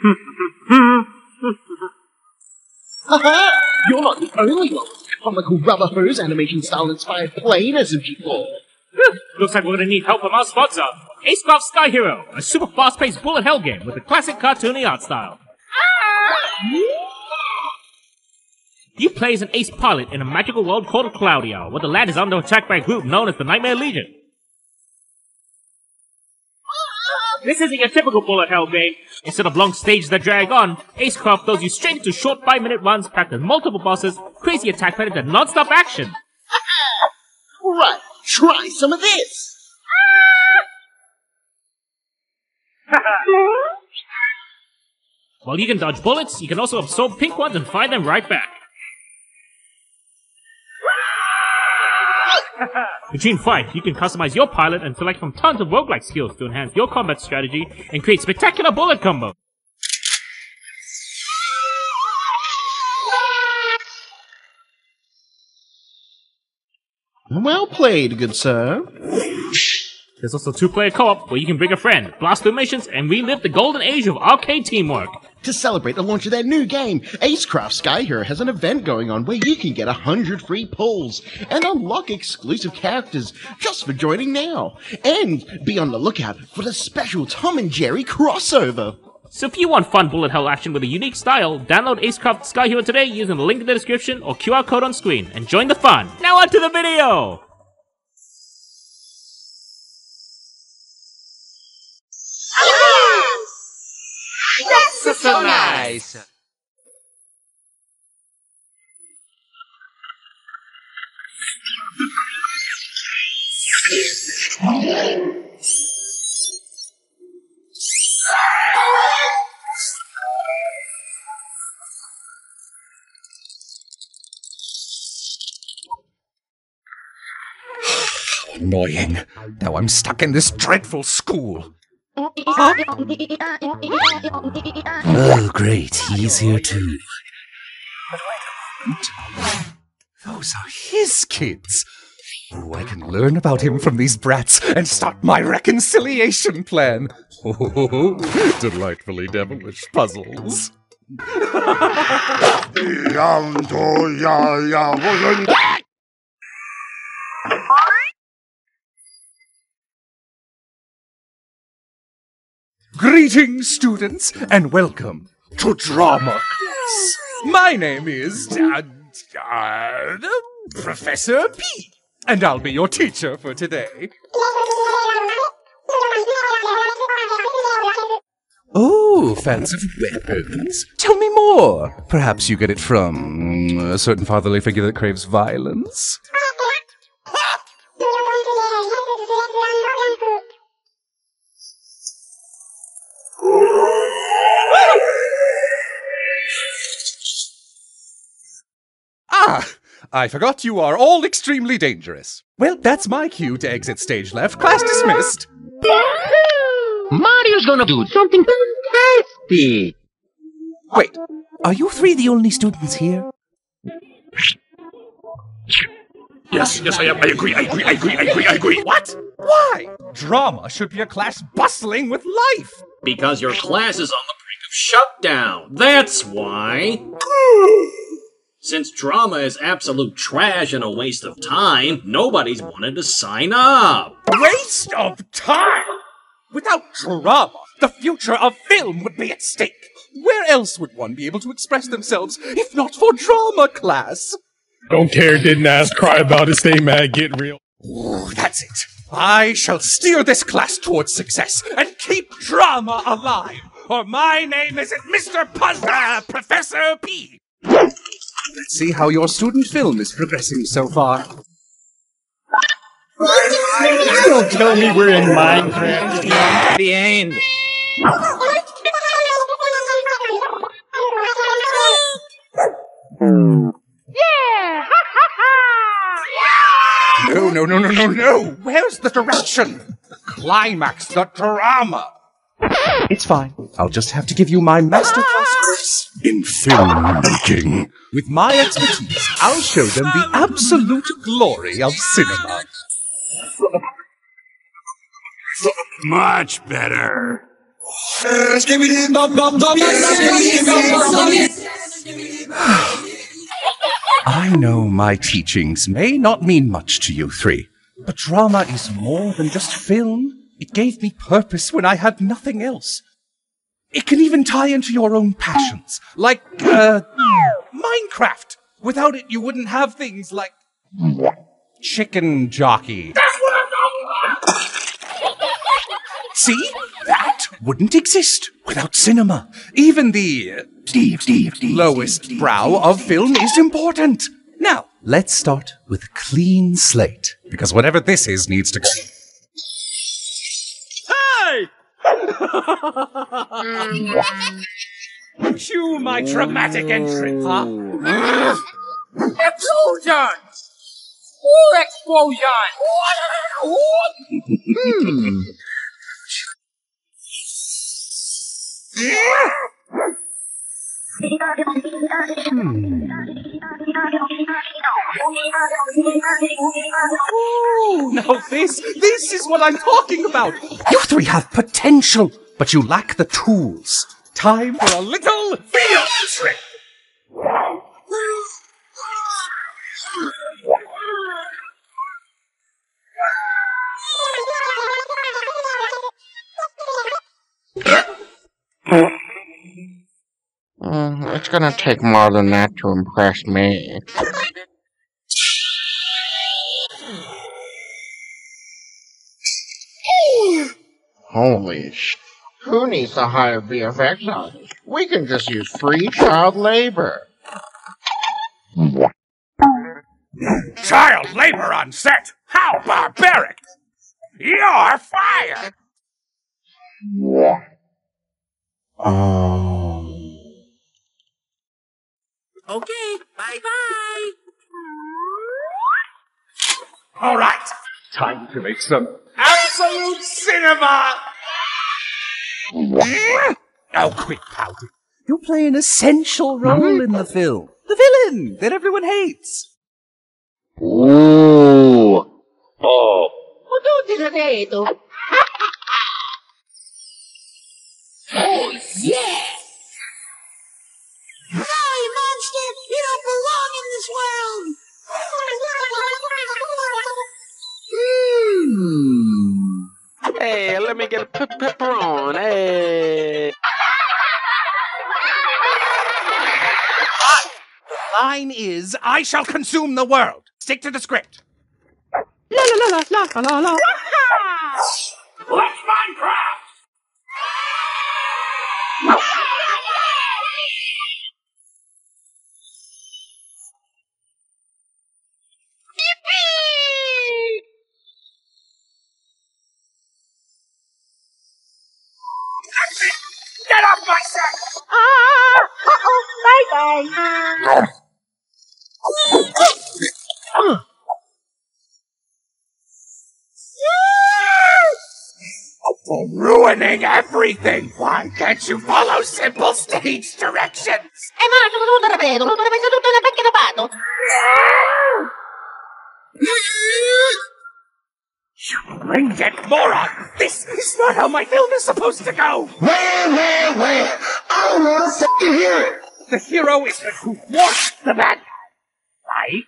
Haha! You're not the only one with comical rubber hose animation style inspired playing as G4. Looks like we're gonna need help from our sponsor, Acecraft Sky Hero, a super fast-paced bullet hell game with a classic cartoony art style. You play as an ace pilot in a magical world called Cloudia, where the land is under attack by a group known as the Nightmare Legion. This isn't your typical bullet hell game. Instead of long stages that drag on, Acecraft throws you straight into short 5-minute runs packed with multiple bosses, crazy attack patterns, and non-stop action. Alright, try some of this! While you can dodge bullets, you can also absorb pink ones and fire them right back. Between fights, you can customize your pilot and select from tons of roguelike skills to enhance your combat strategy and create spectacular bullet combos. Well played, good sir. There's also 2-player co-op where you can bring a friend, blast through missions, and relive the golden age of arcade teamwork. To celebrate the launch of their new game, Acecraft Sky Hero has an event going on where you can get 100 free pulls and unlock exclusive characters just for joining now. And be on the lookout for the special Tom and Jerry crossover. So if you want fun bullet hell action with a unique style, download Acecraft Sky Hero today using the link in the description or QR code on screen and join the fun. Now on to the video! That's so nice! Annoying. Now I'm stuck in this dreadful school. Huh? Oh, great. He's here too. But wait a moment. Those are his kids. Oh, I can learn about him from these brats and start my reconciliation plan. Oh, delightfully devilish puzzles. Greetings, students, and welcome to Drama Class. My name is Professor P, and I'll be your teacher for today. Oh, fans of weapons? Tell me more. Perhaps you get it from a certain fatherly figure that craves violence? Ah! I forgot you are all extremely dangerous. Well, that's my cue to exit stage left. Class dismissed. Mario's gonna do something fantastic! Wait, are you three the only students here? Yes, I am. I agree. What? Why? Drama should be a class bustling with life. Because your class is on the brink of shutdown. That's why. Since drama is absolute trash and a waste of time, nobody's wanted to sign up. Waste of time? Without drama, the future of film would be at stake. Where else would one be able to express themselves if not for drama class? Don't care, didn't ask, cry about it, stay mad, get real. Ooh, that's it. I shall steer this class towards success and keep drama alive, or my name isn't Mr. Professor P. Let's see how your student film is progressing so far. Don't tell me we're in Minecraft. The end. No. Where's the direction? Climax the drama. It's fine. I'll just have to give you my masterclass course in filmmaking. With my expertise, I'll show them the absolute glory of cinema. Much better. I know my teachings may not mean much to you three, but drama is more than just film. It gave me purpose when I had nothing else. It can even tie into your own passions, like, Minecraft. Without it, you wouldn't have things like Chicken Jockey. That's what I'm talking about! See? That wouldn't exist without cinema. Even the lowest brow of film is important. Now, let's start with a clean slate, because whatever this is needs to go. Hey! Cue my dramatic entrance, huh? Explosion! Explosion! Now this is what I'm talking about. You three have potential, but you lack the tools. Time for a little field trip. It's gonna take more than that to impress me. Holy sh! Who needs to hire VFX artists? We can just use free child labor. Child labor on set? How barbaric! You're fired! Okay, bye-bye! All right, time to make some absolute cinema! Oh, quit pouting. You play an essential role in the film. The villain that everyone hates. Ooh. Oh, yeah! Sorry, monster! You don't belong in this world! Hey, let me get a pepperoni. Hey. The line is, I shall consume the world. Stick to the script. La la la la la la la. Let's Minecraft! Get off my set! Bye-bye! For ruining everything! Why can't you follow simple stage directions? You brain-dead moron! This is not how my film is supposed to go! Where? I want to hear it! The hero is the who wants the bad guy, right?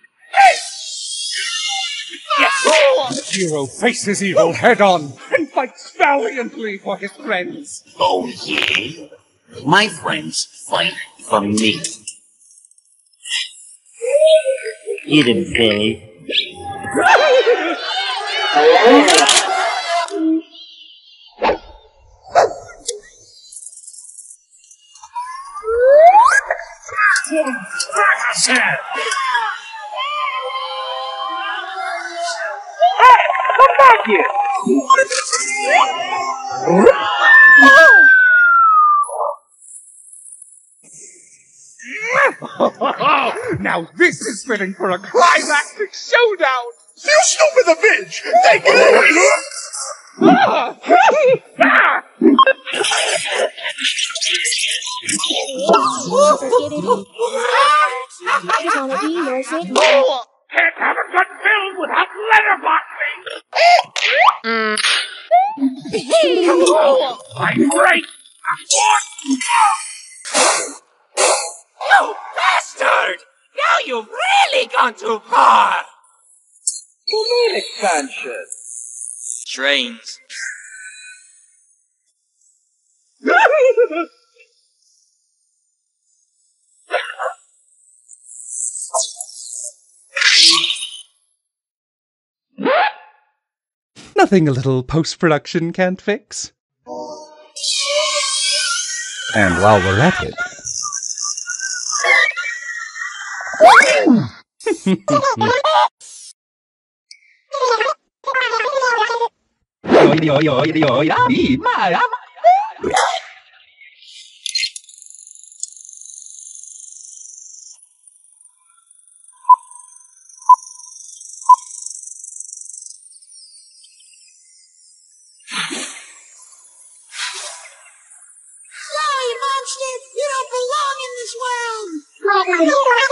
Yes! The hero faces evil head-on and fights valiantly for his friends. Oh, yeah? My friends fight for me. Get him, Billy. Hey! Come back here! Now this is fitting for a climactic showdown! You stupid the bitch! Take it Can't have a good film without letterboxing! I'm right! You bastard! Now you've really gone too far! Domain expansion. Trains. Nothing a little post-production can't fix. And while we're at it... Sorry, monster! You don't belong in this world!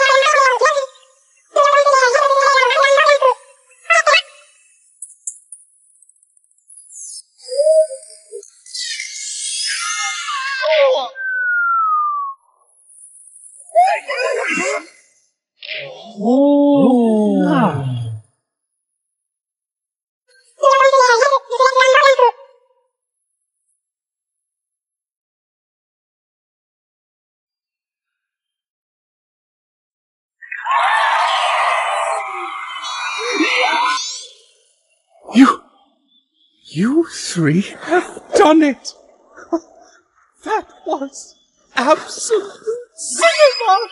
You three have done it! That was absolute cinema!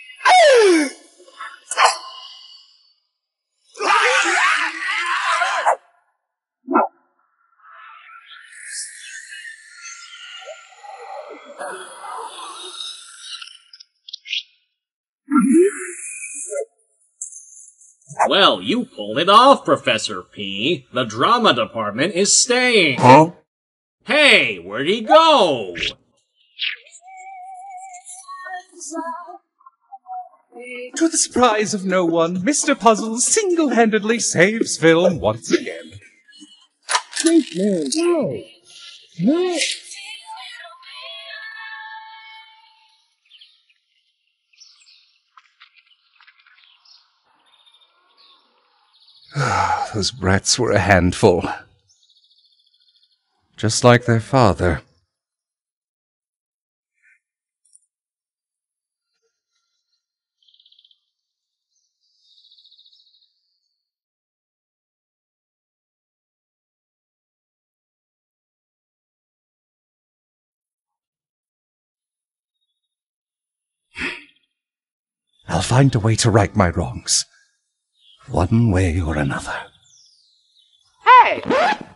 Well, you pulled it off, Professor P. The drama department is staying. Huh? Hey, where'd he go? To the surprise of no one, Mr. Puzzle single-handedly saves film once again. No. Those brats were a handful. Just like their father. I'll find a way to right my wrongs. One way or another. Hey!